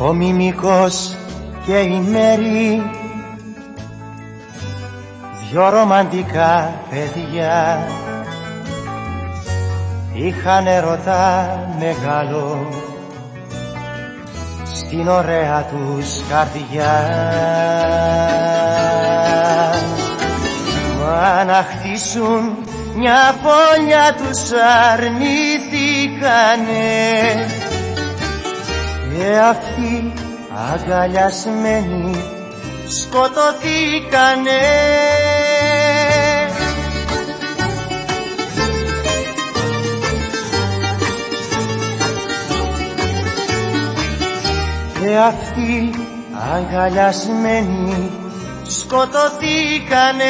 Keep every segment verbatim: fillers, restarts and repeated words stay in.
ο Μιμικός και η Μέρη, δυο ρομαντικά παιδιά, είχαν ερωτά μεγάλο στην ωραία τους καρδιά. Μα να χτίσουν μια πόλια τους αρνηθήκανε, και αυτοί αγκαλιασμένοι σκοτωθήκανε. Και αυτοί αγκαλιασμένοι σκοτωθήκανε.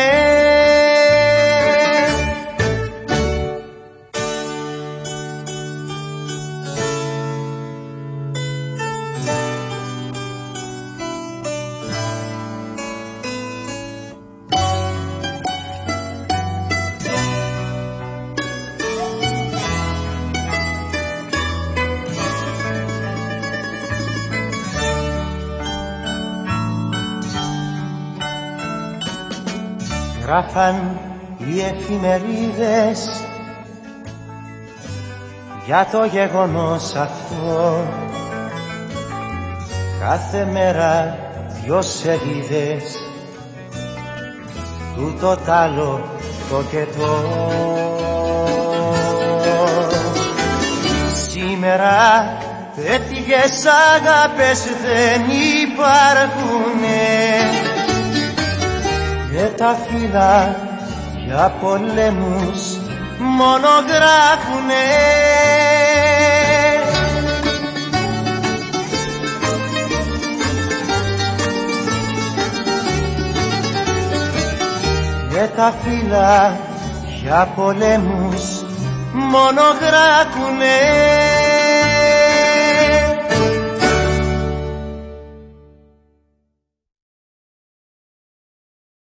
Γράφαν οι εφημερίδες για το γεγονός αυτό, κάθε μέρα δυο σελίδες, τούτο τ' άλλο το και το. Σήμερα τέτοιες αγάπες δεν υπάρχουνε, και τα φύλλα για πολέμους μόνο γράφουνε. Και τα φύλλα για πολέμους μόνο γράφουνε.